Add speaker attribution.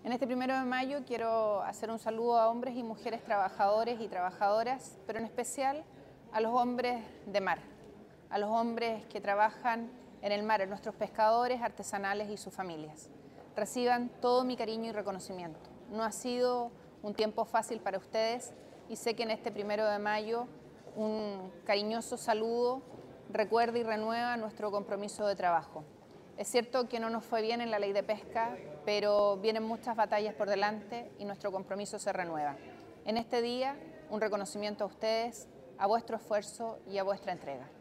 Speaker 1: En este 1 de mayo quiero hacer un saludo a hombres y mujeres trabajadores y trabajadoras, pero en especial a los hombres de mar, a los hombres que trabajan en el mar, a nuestros pescadores artesanales y sus familias. Reciban todo mi cariño y reconocimiento. No ha sido un tiempo fácil para ustedes y sé que en este 1 de mayo un cariñoso saludo recuerda y renueva nuestro compromiso de trabajo. Es cierto que no nos fue bien en la ley de pesca, pero vienen muchas batallas por delante y nuestro compromiso se renueva. En este día, un reconocimiento a ustedes, a vuestro esfuerzo y a vuestra entrega.